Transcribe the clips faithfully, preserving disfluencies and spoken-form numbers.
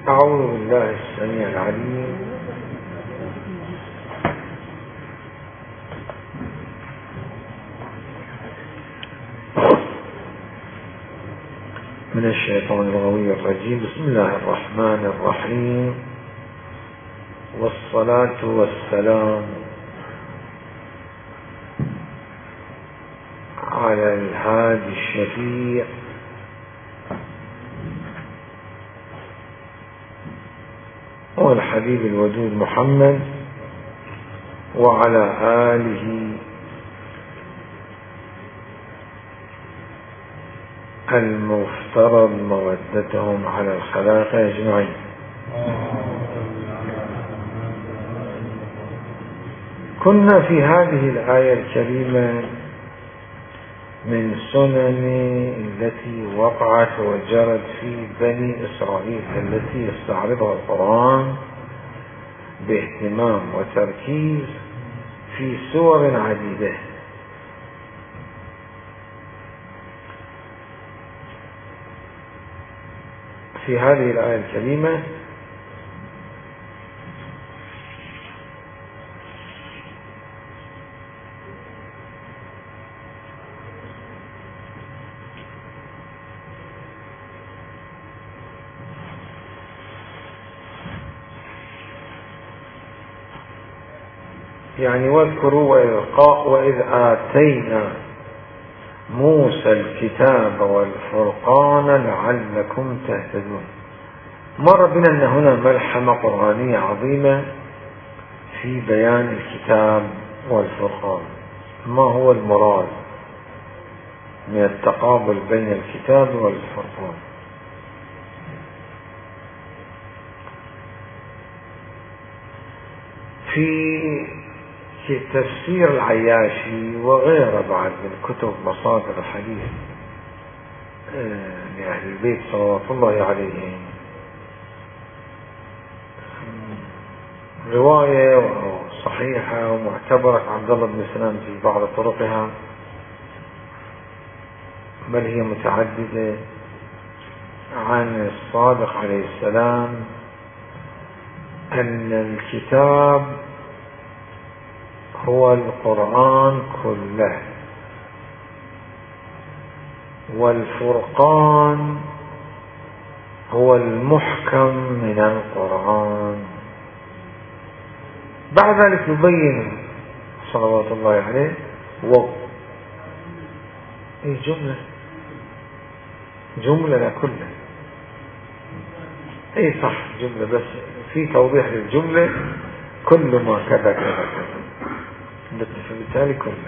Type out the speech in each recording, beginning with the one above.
أعوذ بالله السميع العليم من الشيطان الغوي الرجيم. بسم الله الرحمن الرحيم، والصلاة والسلام على الهادي الشفيع والحبيب الودود محمد وعلى آله المفترض مودتهم على الخلائق أجمعين. كنا في هذه الآية الكريمة من سنن التي وقعت وجرت في بني إسرائيل التي يستعرضها القرآن باهتمام وتركيز في سور عديدة. في هذه الآية الكريمة يعني واذكروا وإذ آتينا موسى الكتاب والفرقان لعلكم تهتدون. مر بنا أن هنا ملحمة قرآنية عظيمة في بيان الكتاب والفرقان. ما هو المراد من التقابل بين الكتاب والفرقان؟ في تفسير العياشي وغيره بعد من كتب مصادر الحديث لأهل البيت صلوات الله عليهم رواية صحيحة ومعتبرة عبد الله بن سلام في بعض طرقها، بل هي متعددة، عن الصادق عليه السلام أن الكتاب هو القرآن كله، والفرقان هو المحكم من القرآن. بعد ذلك يبين صلوات الله عليه و اي جملة جملة لا كلها، اي صح جملة، بس في توضيح للجملة كل ما كذا كذا كذا، فبالتالي كله.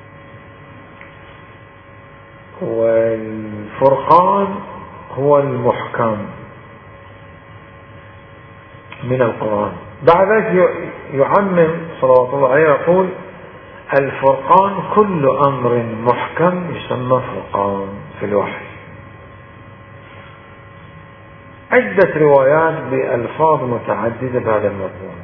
والفرقان هو المحكم من القرآن. بعد ذلك يعمم صلوات الله عليه يقول الفرقان كل أمر محكم يسمى فرقان في الوحي. عدة روايات بألفاظ متعددة بهذا المضمون.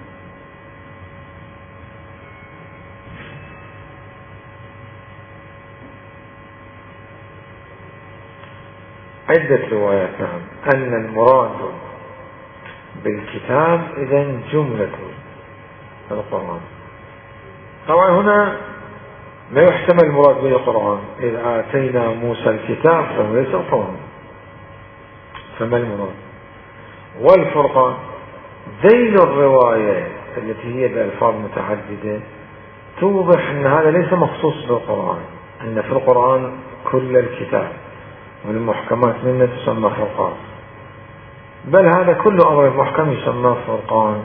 عدة روايات نعم أن المراد بالكتاب إذن جملة القرآن. طبعا هنا لا يحتمل المراد بالقرآن، إذ آتينا موسى الكتاب فهو ليس القرآن، فما المراد؟ والفرقان ذيل الرواية التي هي بألفاظ متعددة توضح أن هذا ليس مخصوص بالقرآن، أن في القرآن كل الكتاب والمحكمات منه تسمى فرقان، بل هذا كل أمر محكم يسمى فرقان.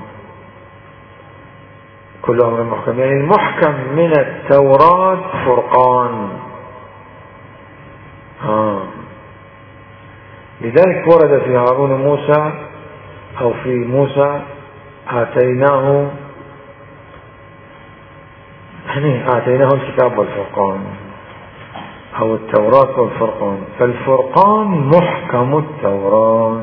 كل أمر محكم يعني المحكم من التوراة فرقان. آه. لذلك ورد في هارون موسى أو في موسى آتيناه يعني آتيناه الكتاب والفرقان أو التوراة والفرقان، فالفرقان محكم التوراة.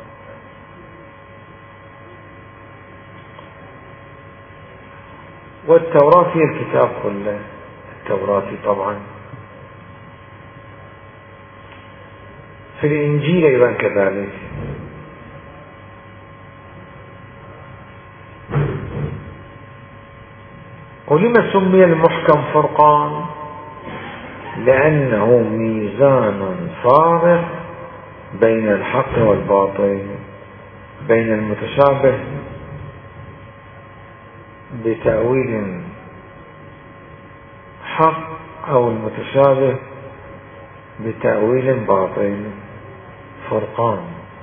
والتوراة هي الكتاب كله، التوراة طبعا. في الإنجيل أيضا كذلك، ولما سمي المحكم فرقان؟ لأنه ميزان فارق بين الحق والباطل، بين المتشابه بتأويل حق أو المتشابه بتأويل باطل، فرقان.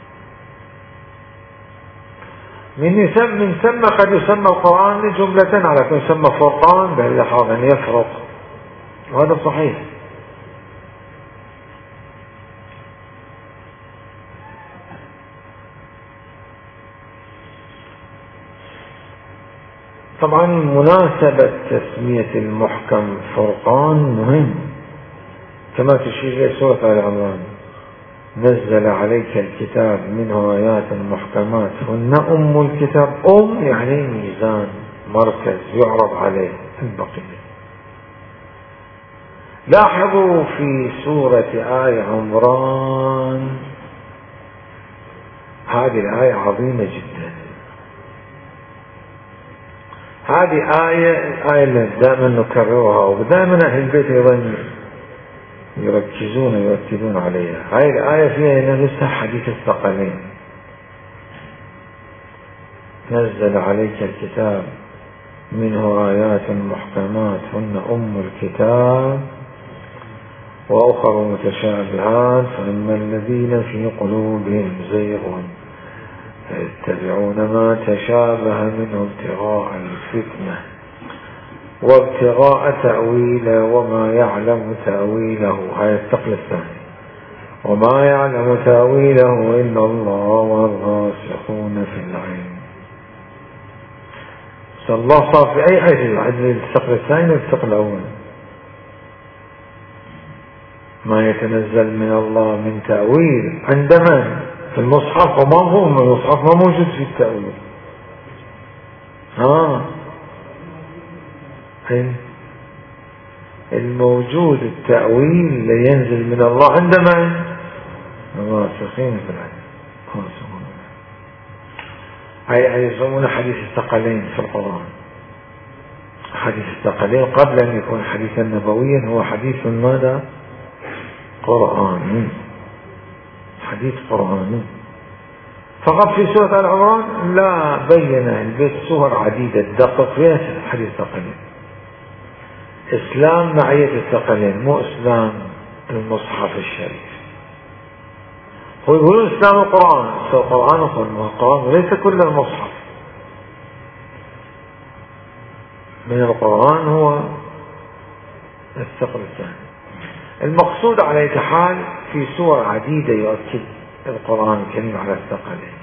من ثم قد يسمى القرآن جملة على كل يسمى فرقان بهاللحاظ أن يفرق، وهذا صحيح. طبعا مناسبة تسمية المحكم فرقان مهم، كما تشير إلى سورة آل عمران: نزل عليك الكتاب منه آيات محكمات هن أم الكتاب. أم يعني ميزان، مركز يعرض عليه البقية. لاحظوا في سورة آل عمران هذه الآية عظيمة جدا. هذه آية آية دائما نكررها، ودائما أهل البيت أيضا يركزون ويركزون عليها. هذه الآية فيها نفسها حديث الثقلين: نزل عليك الكتاب منه آيات محكمات هن أم الكتاب وأخر متشابهات فأما الذين في قلوبهم زيغ فيتبعون ما تشابه منه ابتغاء الفتنة وابتغاء تأويله وما يعلم تأويله. هاي الثقل الثاني: وما يعلم تأويله إلا الله والراسخون في العلم. الله صار في أي آية عدل الثقل الثاني والثقل الأول. ما يتنزل من الله من تأويل عندما في المصحف، وما هو من المصحف ما موجود في التأويل. ها الموجود التأويل اللي ينزل من الله عندما الراسخين في العلم. هاي يسمونه حديث الثقلين في القرآن. حديث الثقلين قبل أن يكون حديثا نبويا هو حديث ماذا؟ قرآني، حديث قرآني. فقط في سورة آل عمران لا بين البيت سور عديدة دقق فيها حديث الثقلين. إسلام معية الثقلين، مو إسلام المصحف الشريف. هو يقولون إسلام القرآن، القرآن القرآن وليس كل المصحف. من القرآن هو الثقل الثاني. المقصود على أي حال في سور عديدة يؤكد القرآن الكريم على الثقلين.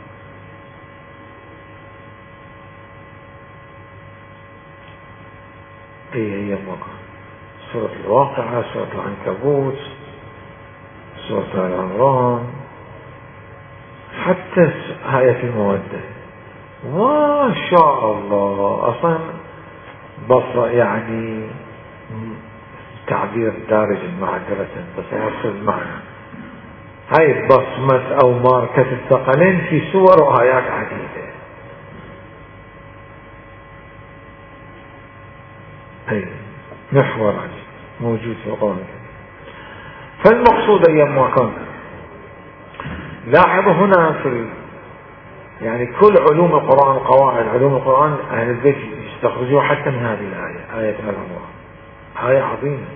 اي هي المقام: سورة الواقعة، سورة العنكبوت، سورة آل عمران، حتى آية المودة. ما شاء الله، أصلا بصرة يعني تعبير دارج معذرة بس أوصل معنا. هاي بصمة أو ماركة الثقلين في سور وآيات عديدة. أي محور عجيب موجود في القرآن. فالمقصود أيام ما كان، لاحظوا هنا في يعني كل علوم القرآن، قواعد علوم القرآن أهل البيت يستخرجوها حتى من هذه الآية، آية آل عمران. آية عظيمة.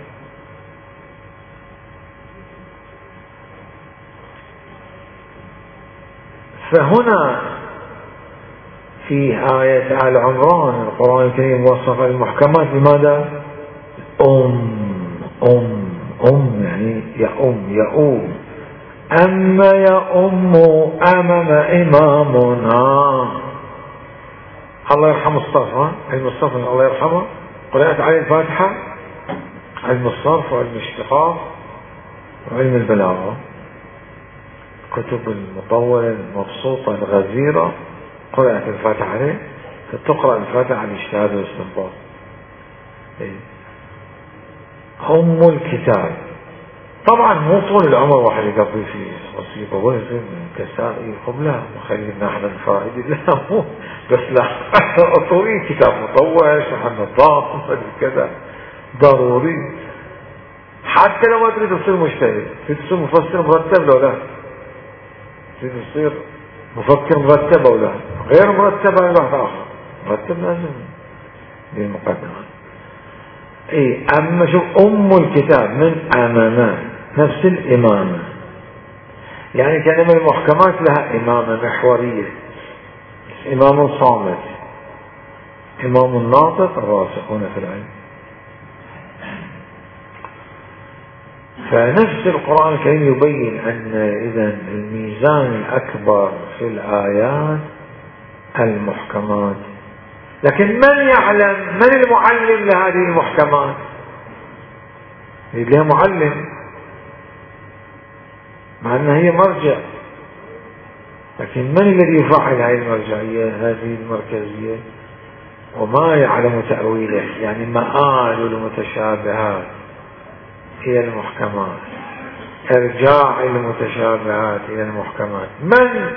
فهنا في آية آل عمران القرآن الكريم وصف المحكمات بماذا؟ أم أم أم يعني يا أم يا أم أما يا أم أمام إمامنا. الله يرحم الصرف، علم الصرف الله يرحمه. قرأت عليه الفاتحة، علم الصرف وعلم الاشتقاق وعلم البلاغة، كتب المطولة المبسوطة الغزيرة قرأت الفاتحة عليه. فتقرأ الفاتحة على الاجتهاد والاستنباط. أم الكتاب طبعا مو طول العمر واحد يقضي في مصيبة وزن كسائي قبلها وخلينا احنا الفائدة لا مو بس لا طويل كتاب مطول شرح النظام كذا ضروري. حتى لو ما تريد تصير مجتهد تريد تصير مفسر مرتب لو لا تريد تصير مفكر مرتب او لا غير مرتب عن واحد اخر مرتب لازم بالمقدمة. اي اما شوف ام الكتاب من امامات نفس الامامة يعني كلمة المحكمات لها امامة محورية امام صامت امام الناطق الراسخون في العلم. فنفس القرآن الكريم يبين أن إذن الميزان الأكبر في الآيات المحكمات. لكن من يعلم من المعلم لهذه المحكمات؟ لها معلم مع أنها هي مرجع، لكن من الذي يفعل هذه المرجعية هذه المركزية؟ وما يعلم تأويله يعني مآل المتشابهات هي المحكمات، ارجاع المتشابهات الى المحكمات. من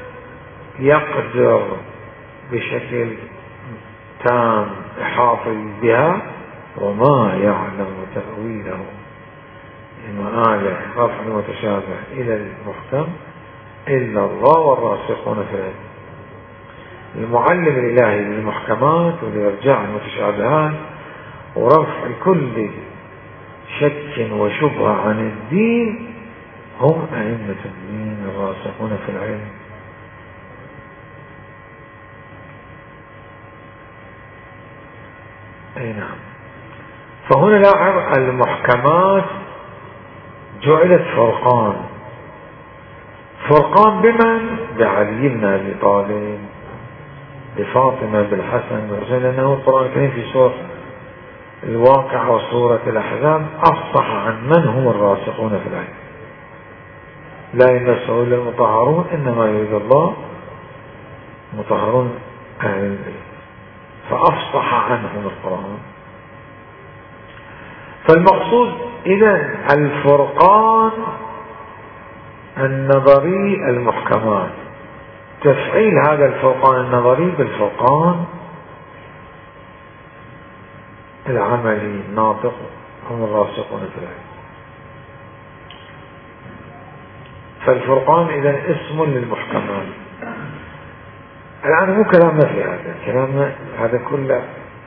يقدر بشكل تام يحافظ بها؟ وما يعلم تأويله لمآله رفع المتشابه الى المحكم الا الله والراسخون في العلم. المعلم الالهي للمحكمات ولارجاع المتشابهات ورفع كل شك وشبهة عن الدين هم أئمة الدين الراسخون في العلم. أي نعم. فهنا لاحظ المحكمات جعلت فرقان، فرقان بمن؟ بعلي بن أبي طالب بفاطمة بالحسن بالحسين، لأنه القرآن الكريم في سورة الواقع وسورة الأحزاب أفصح عن من هم الراسخون في العلم لا يمسه إلا المطهرون إنما يريد الله مطهرون أهل العلم، فأفصح عنهم القرآن. فالمقصود إذن الفرقان النظري المحكمات، تفعيل هذا الفرقان النظري بالفرقان العملي الناطق هم الراسخون في العلم. فالفرقان إذن اسم للمحكمات. الآن مو كلامنا في هذا، كلامنا هذا كله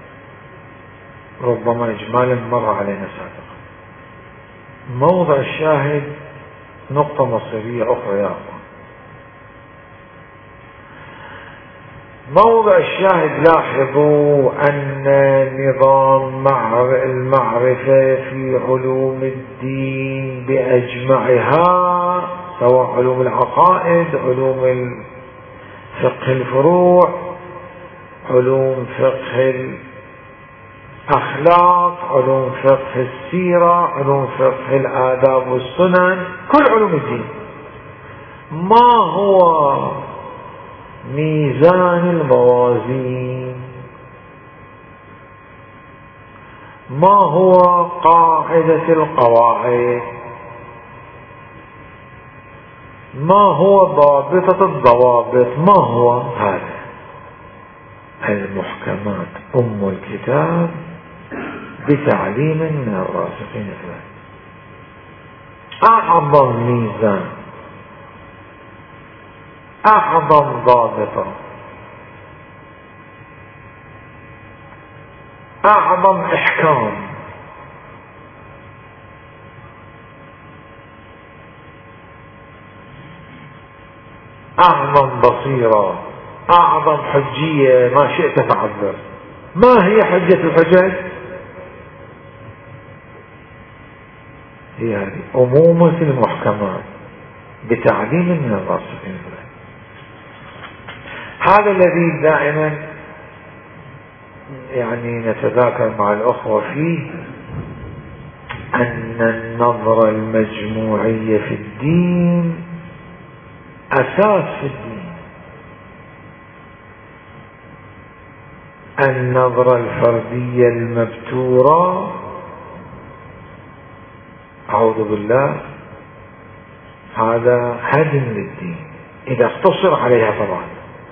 ربما إجمالا مر علينا سابقا. موضع الشاهد نقطة مصيرية أخرى يا أخوان. موضع الشاهد لاحظوا أن نظام المعرفة في علوم الدين بأجمعها سواء علوم العقائد علوم فقه الفروع علوم فقه الأخلاق علوم فقه السيرة علوم فقه الآداب والسنن كل علوم الدين ما هو ميزان الموازين؟ ما هو قاعدة القواعد؟ ما هو ضابطة الضوابط؟ ما هو هذا؟ المحكمات أم الكتاب بتعليم من الراسخين في العلم. أعظم ميزان أعظم ضابطة أعظم إحكام أعظم بصيرة أعظم حجية ما شئت فعبر. ما هي حجة الحجج؟ هي هذه أمومة المحكمات بتعليم من الراسخين في العلم. هذا الذي دائما يعني نتذاكر مع الأخوة فيه أن النظرة المجموعية في الدين أساس في الدين. النظرة الفردية المبتورة أعوذ بالله، هذا هدم للدين إذا اقتصر عليها. طبعا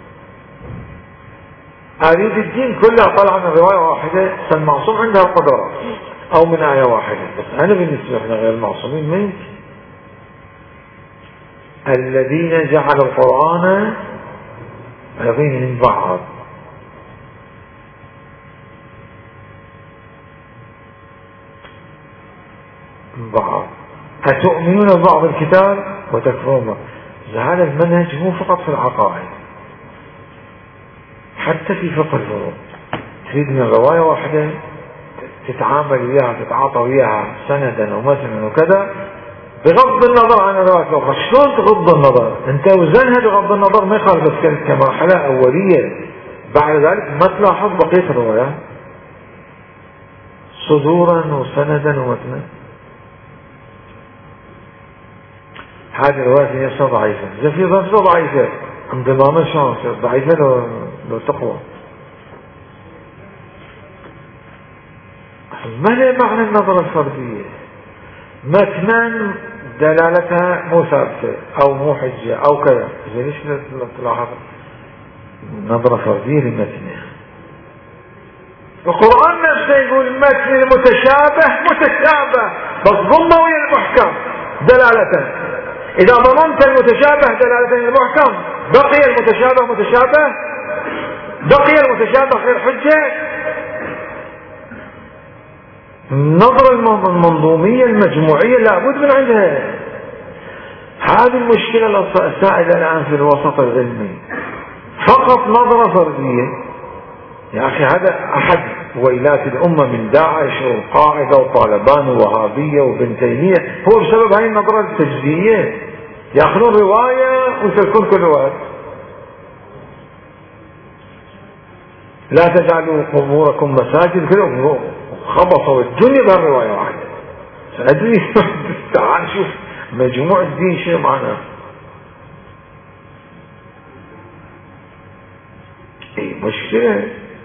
أريد الدين كله طلع من رواية واحدة، فالمعصوم عندها قدرة أو من آية واحدة، بس أنا بالنسبة لنا غير المعصومين ما يمكن. الذين جعلوا القرآن عظيم من بعض. بعض أتؤمنون ببعض الكتاب وتكفرون بعض. هذا المنهج مو فقط في العقائد، حتى في فقه الفروع. تريد من رواية واحدة تتعامل وياها، تتعاطى وياها سندا ومثلا وكذا، بغض النظر عن الرواية الأخرى. شلون تغض النظر؟ أنت وزنها بغض النظر، ما يخالف، بس كمرحلة أولية. بعد ذلك ما تلاحظ بقية الروايات صدورا وسندا ومتنا. هذه الرواية هي ضعيفة، إذا في ضعيفة ضعيفة انضماما شلون ضعيفة لو, لو تقوى. ما هي معنى النظرة الفردية؟ متنا دلالتها مو ثابتة أو مو حجة أو كذا، إذا ليش تلاحظ نظرة فردية لمتنها؟ القرآن نفسه يقول المتن المتشابه متشابه، بس ضمه ويا المحكم دلالته. إذا ضمنت المتشابه دلالة المحكم بقي المتشابه متشابه، بقي المتشابه غير حجة. النظرة المنظومية المجموعية لابد من عندها. هذه المشكلة السائدة الآن في الوسط العلمي، فقط نظرة فردية. يا أخي هذا أحد ويلات الأمة من داعش والقاعدة وطالبان ووهابية وابن تيمية، هو بسبب هاي النظرة التجزئية. يأخذون رواية ويتركون كل رواية. لا تجعلوا قبوركم مساجد، كذا خبصوا الدنيا بهالرواية واحدة. سأدري تعال شوف مجموع الدين شيء معناه. اي مشكلة.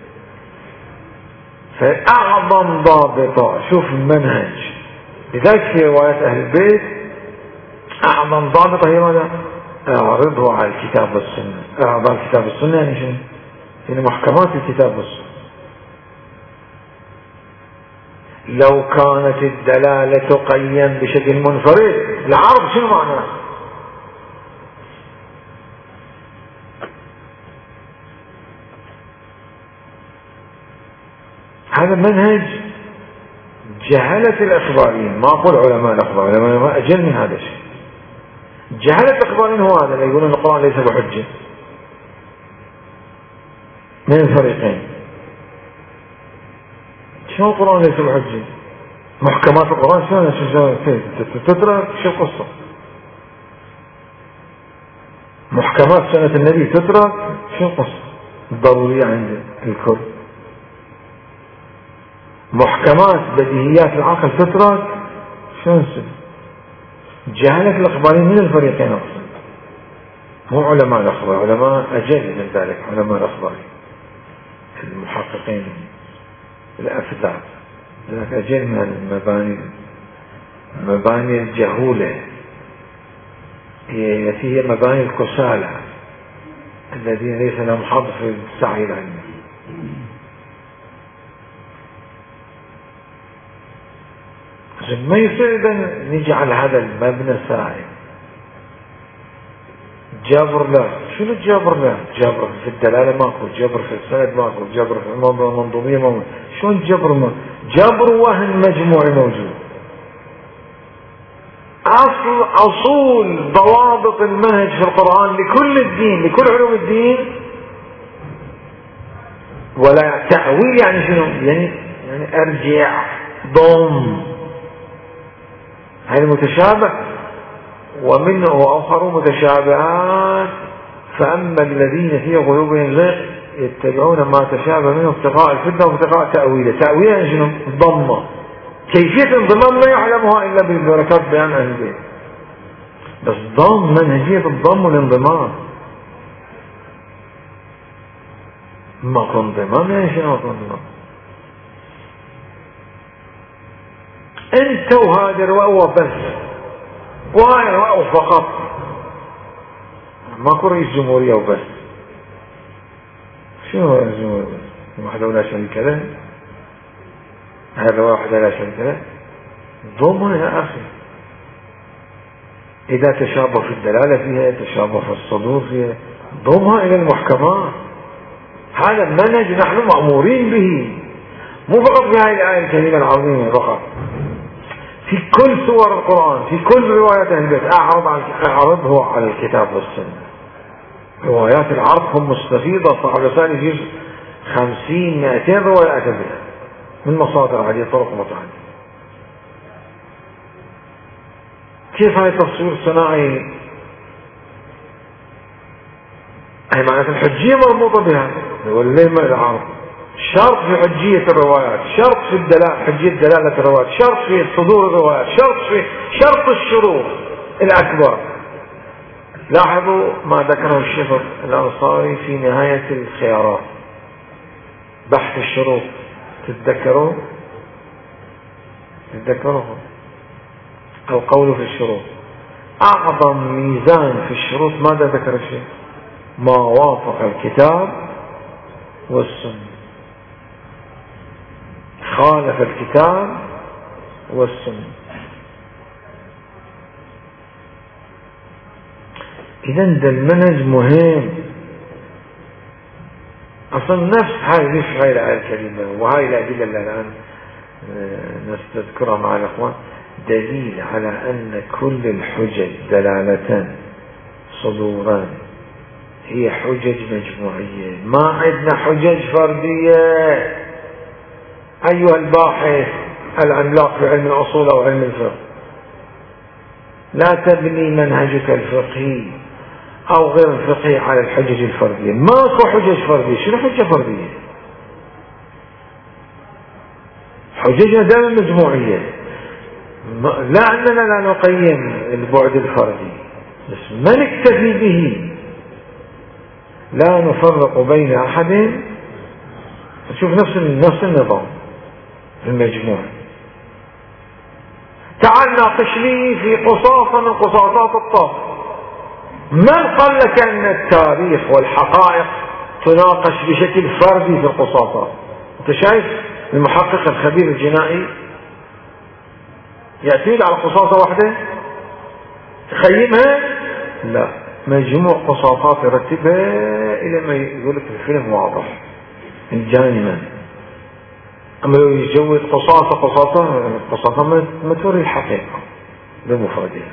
فأعظم ضابطة، شوف المنهج، لذلك في روايات أهل البيت أعظم ضابطة هي ماذا؟ أعرضه على الكتاب والسنة. أعرض على الكتاب والسنة يعني شنو؟ يعني محكمات الكتاب والسنة. لو كانت الدلالة قيم بشكل منفرد، العرض شنو معناه؟ هذا منهج جهلة الأخباريين، ما أقول علماء الأخبار، علماء أجل من هذا الشيء. جهلة الأخباريين هو هذا اللي يقولون القرآن ليس بحجة. من الفريقين، شو القرآن ليس بحجة؟ محكمات القرآن شلون شو تترك شو القصة؟ محكمات سنة النبي تترك شو القصة؟ ضرورية عند الكل. محكمات بديهيات العقل تترك شو نسوي؟ جهلة الأخباريين من الفريقين أصلا، مو علماء الأخبار، علماء أجل من ذلك، علماء الأخبار المحققين الأفذاذ، ذلك أجل من المباني، مباني الجهولة، هي هي مباني الكسالى الذين ليس لهم حظ في السعي العلمي. ما يصير نجعل هذا المبنى سائل. جبر لا، شنو الجبر لا؟ جبر في الدلالة ماكو، جبر في السند ماكو، جبر في المنظومية ماكو. شلون جبر ما؟ جبر وهن مجموعي موجود. أصل أصول ضوابط المنهج في القرآن لكل الدين، لكل علوم الدين، ولا تأويل يعني شنو؟ يعني يعني أرجع ضم هذا المتشابه، ومنه آخر متشابهات، فأما الذين في قلوبهم زيغ يتبعون ما تشابه منه ابتغاء الفتنة وابتغاء تأويله. تأويله يعني شنو؟ الضمة. كيفية الانضمام لا يعلمها إلا ببركات بيان أهل البيت، بس ضم منهجية الضم والانضمام. ماكو انضمام يعني شنو ماكو انضمام؟ انت وهذه الرواية وبس، وهاي الرواية فقط، ماكو رئيس جمهورية وبس. شنو رئيس جمهورية بس؟ وحده ولا شريك له، هاي الرواية وحده لا شريك له، ضمها يا أخي. إذا تشابه في الدلالة فيها، تشابه في الصدور فيها، ضمها إلى المحكمات. هذا منهج نحن مأمورين به، مو فقط في هذه الآية الكريمة العظيمة فقط، في كل سور القرآن، في كل روايات أهل البيت. أعرض على أعرضه على الكتاب والسنة. روايات العرض هم مستفيضة، صاحب الرسالة يجيز خمسين مئتين رواية أتى بها من مصادر عديدة، طرق متعددة. كيف هاي تصوير صناعي؟ هي معناته الحجية مربوطة بها، والليل ما العرض شرط في حجية الروايات، شرط في الدلالة، حجية دلالة الروايات، شرط في صدور الروايات، شرط في شرط الشروط الأكبر. لاحظوا ما ذكره الشيخ الأنصاري في نهاية الخيارات، بحث الشروط، تتذكروا تتذكروا القول في الشروط. أعظم ميزان في الشروط ماذا ذكر الشيخ؟ ما وافق الكتاب والسنة، خالف الكتاب والسنة. إذن ده المنهج مهم أصلا. نفس هاي نفس هاي الآية الكريمة وهاي الأدلة اللي الآن نستذكرها مع الأخوان دليل على أن كل الحجج دلالة صدوران هي حجج مجموعية، ما عندنا حجج فردية. أيها الباحث العملاق في علم الأصول أو علم الفقه، لا تبني منهجك الفقهي أو غير الفقهي على الحجج الفردية. ماكو حجج فردية. شنو حجة فردية؟ حججنا دائما مجموعية. لا أننا لا نقيم البعد الفردي، بس ما نكتفي به، لا نفرق بين أحد. تشوف نفس نفس النظام المجموع. تعال ناقشني في قصاصة من قصاصات الطاف. من قال لك أن التاريخ والحقائق تناقش بشكل فردي في القصاصات؟ أنت شايف المحقق الخبير الجنائي يأتي على قصاصة واحدة تخيمها؟ لا، مجموع قصاصات يرتبها إلى ما يقول لك الفيلم واضح الجانما. أما لو يجوز قصاصة قصاصة قصاصة ما توري الحقيقة بمفردها.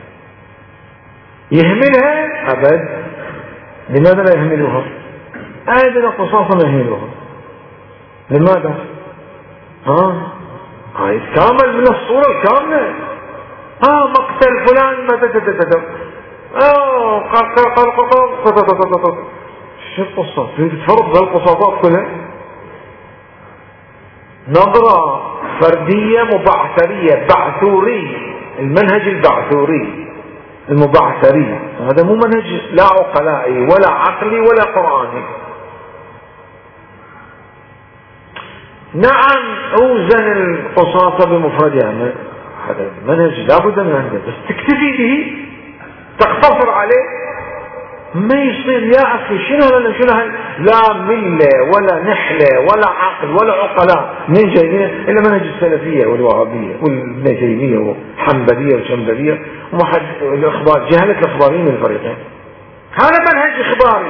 يهملها أبد. لماذا لا يهملوها؟ هذه قصاصة ما يهملوها. لماذا؟ ها هاي كامل من الصورة الكاملة. ها مقتل فلان ما تتتتت اه قال قال قال شو القصة؟ تريد تفرض هالقصاصات كلها؟ نظرة فردية مبعثرية بعثورية، المنهج البعثوري المبعثري، هذا مو منهج لا عقلائي ولا عقلي ولا قرآني. نعم اوزن القصاصة بمفردها، هذا منهج لابد من عنده، بس تكتفي به تقتصر عليه ما يصير يا أخي. شنو هذا؟ شنو هذا؟ لا ملة ولا نحلة ولا عقل ولا عقلاء من جايين إلا منهج السلفية والوهابية والابن تيمية وحنبلية وشنبلية ومحد الإخبار، جهلة الإخباريين من الفريقين. هذا منهج إخباري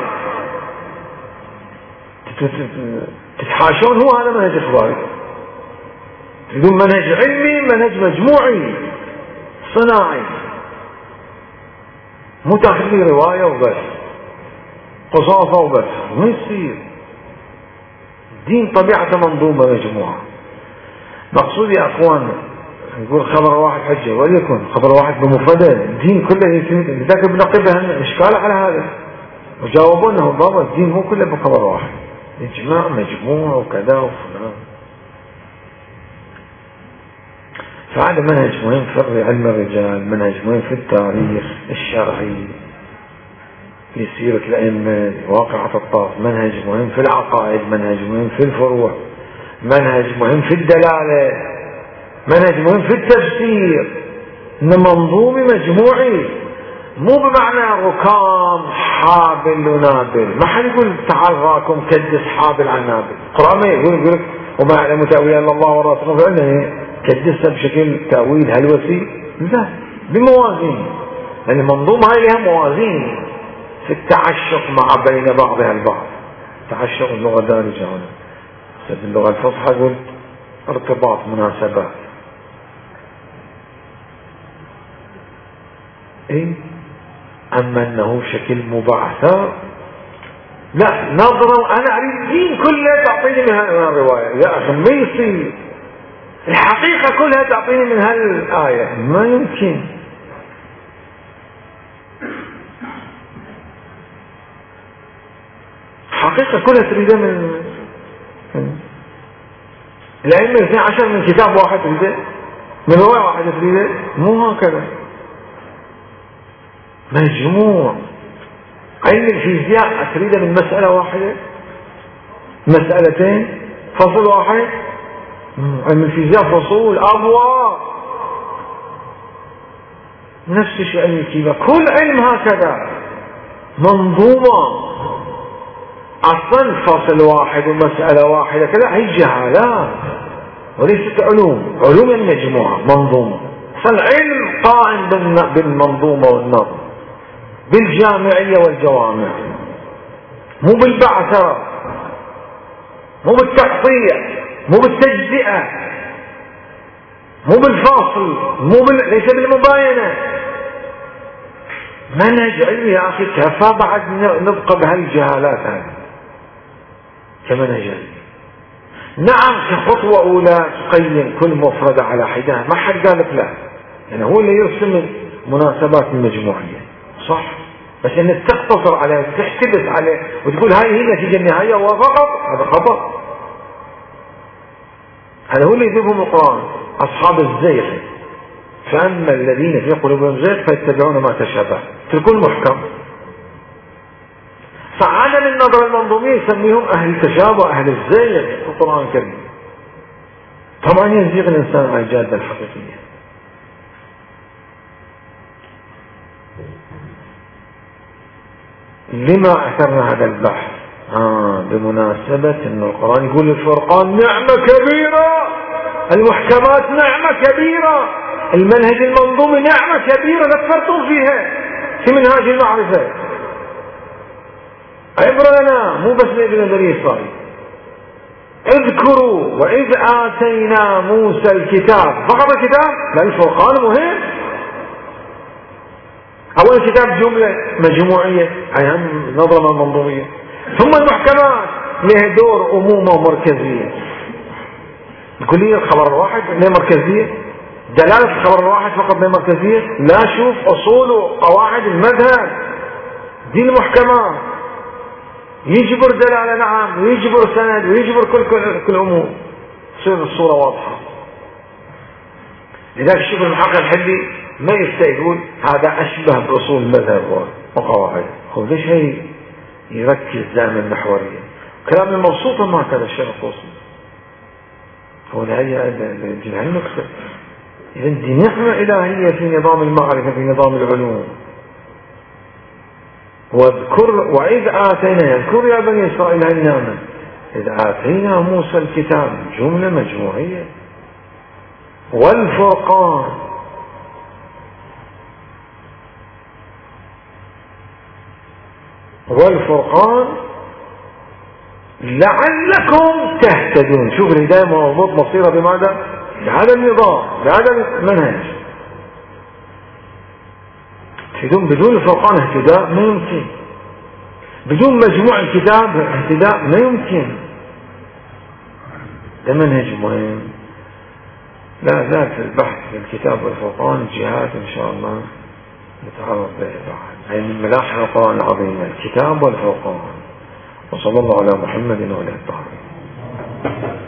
تتحاشون، هو هذا منهج إخباري. تقول منهج علمي، منهج مجموعي صناعي، مو تاخذ لي رواية وبس قصاصة وبس، ما يصير. الدين طبيعته منظومة مجموعة. مقصود يا أخوان نقول خبر واحد حجة، وليكن خبر واحد بمفردة، الدين كله يتم. لذلك بنقبها إشكال على هذا وجاوبونا بابا الدين مو كله بخبر واحد، إجماع مجموعة وكذا وفلان. فهذا منهج مهم في علم الرجال، منهج مهم في التاريخ الشرعي، في سيرة الأئمة، واقعة الطاف، منهج مهم في العقائد، منهج مهم في الفروع، منهج مهم في الدلالة. منهج مهم في التفسير، إن منظومي مجموعي، مو بمعنى ركام حابل ونابل. ما حد يقول تعال راكم كدس حابل عن نابل. القرآن ما يقول يقول وما يعلم تأويل إلا الله والرسول، فإنه كدسها بشكل تأويل هلوسي، لا، بموازين. يعني المنظومة هاي لها موازين في التعشق مع بين بعضها البعض. تعشق اللغة دارجة هنا، في اللغة الفصحى يقول ارتباط مناسبات. إيه؟ أما أنه شكل مبعثر، لا، نظرا أنا أريد الدين كله تعطيني من هالرواية. يا أخي ما يصير، الحقيقة كلها تعطيني من هالآية، ما يمكن. الحقيقة كلها تريدها من الأئمة الاثني عشر من كتاب واحد تريده، من رواية واحدة تريده، مو هكذا. مجموع. علم الفيزياء تريده من مسألة واحدة، مسألتين، فصل واحد. علم الفيزياء فصول أبواب. نفس الشيء علم الكيمياء، كل علم هكذا منظومة. أصلا فصل واحد ومسألة واحدة كذا هي جهالات وليست علوم. علوم المجموعة منظومة. فالعلم قائم بالمنظومة والنظم، بالجامعية والجوامع، مو بالبعثرة، مو بالتقطيع، مو بالتجزئة، مو بالفاصل، مو بال... ليس بالمباينة. منهج علمي يا أخي، كفى بعد نبقى بهالجهالات هذه كمنهج علمي. نعم كخطوة أولى تقيم كل مفردة على حدها، ما حد قالك لا، يعني هو اللي يرسم المناسبات المجموعية صح، بس انك تقتصر عليه وتحتبس عليه وتقول هاي هي النتيجة النهائية وفقط، هذا خطأ. هذا هو اللي يذهبهم القرآن، أصحاب الزيغ. فأما الذين في قلوبهم زيغ فيتبعون ما تشابه، تركوا المحكم. فعدم النظر المنظومية يسميهم أهل التشابه، أهل الزيغ في القرآن الكريم. طبعا يزيغ الإنسان عن الجادة الحقيقية. لما اعترنا هذا البحث؟ آه بمناسبة أن القرآن يقول الفرقان نعمة كبيرة، المحكمات نعمة كبيرة، المنهج المنظومي نعمة كبيرة لا تفرطوا فيها في منهاج المعرفة. عبرة لنا مو بس لابن بني إسرائيل. اذكروا وإذ آتينا موسى الكتاب، فقط الكتاب؟ لا، الفرقان مهم. أول كتاب جملة مجموعية أهم نظرة منظومية، ثم المحكمات لها دور أمومة ومركزية. الكلية الخبر الواحد لها مركزية، دلالة الخبر الواحد فقط لها مركزية، لا شوف أصول وقواعد المذهب دي المحكمات، يجبر دلالة نعم ويجبر سند ويجبر كل كل, كل أمور، تصير الصورة واضحة. لذلك الشيخ المحقق الحلي ما يستيقول هذا أشبه بأصول المذهب وقواعد. هو ليش هي يركز دائما المحورية؟ كلام المبسوط ما كذا الشيخ الطوسي. هو هي النقطة. إذا دي نعمة إلهية في نظام المعرفة، في نظام العلوم. واذكر وإذ آتينا، يذكر يا بني إسرائيل هالنعمة، إذ آتينا موسى الكتاب، جملة مجموعية، والفرقان، والفرقان لعلكم تهتدون. شوف الهداية مربوط مصيرة بماذا؟ بهذا النظام، بهذا المنهج. بدون بدون الفرقان اهتداء ما يمكن، بدون مجموع الكتاب اهتداء ما يمكن. ده منهج مهم. لا زال في البحث في الكتاب والفرقان جهات إن شاء الله نتعرض بها بعد. هي من ملاحظ القرآن العظيم الكتاب والفرقان. وصلى الله على محمد وعلى آله.